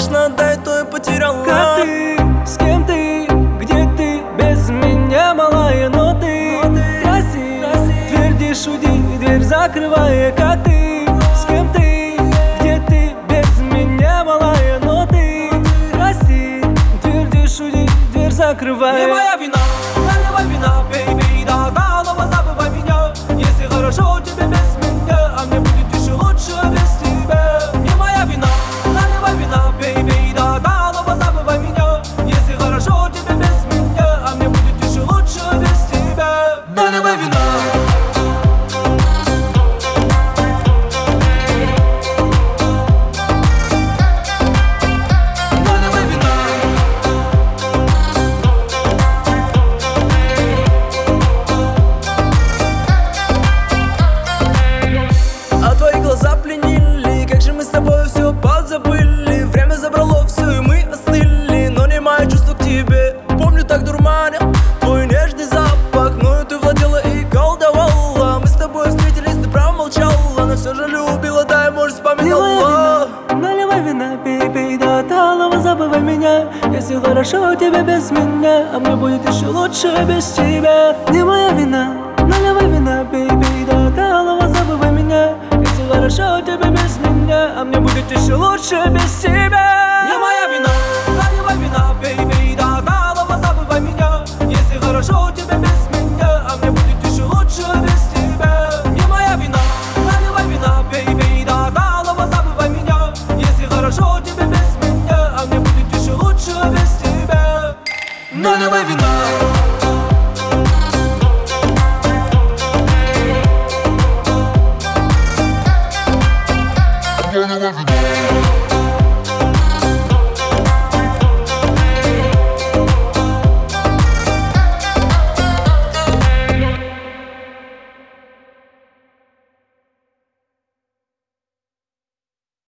конечно, дай, то и потеряла. Как ты, с кем ты, где ты, без меня, малая, но ты красив, твердишь, уйди, дверь закрывая. Как ты, с кем ты, где ты, без меня, малая, но ты красив, твердишь, уйди, дверь закрывая. Не моя вина, наливай вина, бейби, до голова забывай меня. Если хорошо тебе без меня, а мне будет еще лучше без тебя. Не моя вина, наливай вина, бейби, до голова забывай меня. Если хорошо тебе без меня, а мне будет еще лучше без тебя. Наливай вина. Запленили, как же мы с тобой все подзабыли. Время забрало все, и мы остыли. Но не мое чувство к тебе. Помню, так дурманил твой нежный запах. Мною ты владела и колдовала. Мы с тобой встретились, ты промолчала, но все же любила, да, и может вспоминала. Наливай вина, пей, пей до талого, забывай меня. Если хорошо тебе без меня, а мне будет еще лучше без тебя. Не моя вина, наливай вина, пей, пей до талого, забывай меня. Если хорошо тебе без меня, а мне будет еще лучше без тебя. Не моя вина, наливай вина, бейби, до голова забывай меня. Если хорошо тебе без меня, а мне будет еще лучше без тебя. Не моя вина, наливай вина, бейби, до голова забывай меня. Если хорошо тебе без меня, а мне будет еще лучше без тебя. Наливай вина.